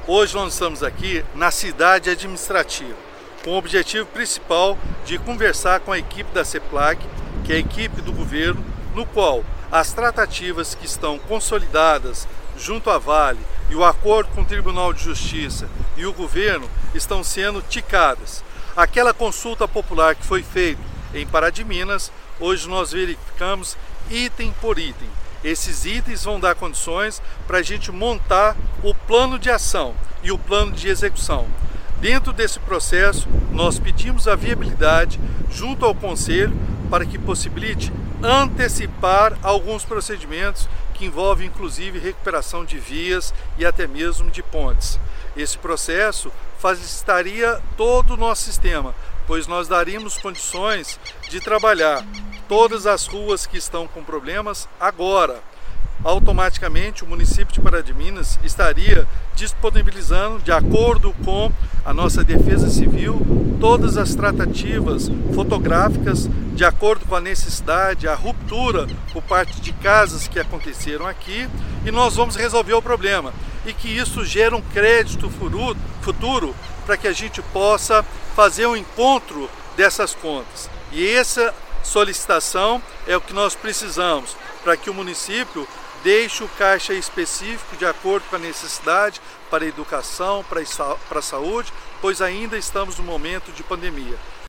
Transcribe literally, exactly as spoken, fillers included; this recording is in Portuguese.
Hoje nós estamos aqui na cidade administrativa, com o objetivo principal de conversar com a equipe da CEPLAG, que é a equipe do governo, no qual as tratativas que estão consolidadas junto à Vale e o acordo com o Tribunal de Justiça e o governo estão sendo ticadas. Aquela consulta popular que foi feita em Pará de Minas, hoje nós verificamos item por item. Esses itens vão dar condições para a gente montar o plano de ação e o plano de execução. Dentro desse processo, nós pedimos a viabilidade junto ao Conselho para que possibilite antecipar alguns procedimentos que envolvem inclusive recuperação de vias e até mesmo de pontes. Esse processo facilitaria todo o nosso sistema, pois nós daríamos condições de trabalhar todas as ruas que estão com problemas agora. Automaticamente o município de Pará de Minas estaria disponibilizando, de acordo com a nossa Defesa Civil, todas as tratativas fotográficas de acordo com a necessidade, a ruptura por parte de casas que aconteceram aqui, e nós vamos resolver o problema. E que isso gera um crédito futuro para que a gente possa fazer um encontro dessas contas. E essa solicitação é o que nós precisamos para que o município deixe o caixa específico de acordo com a necessidade para a educação, para a saúde, pois ainda estamos no momento de pandemia.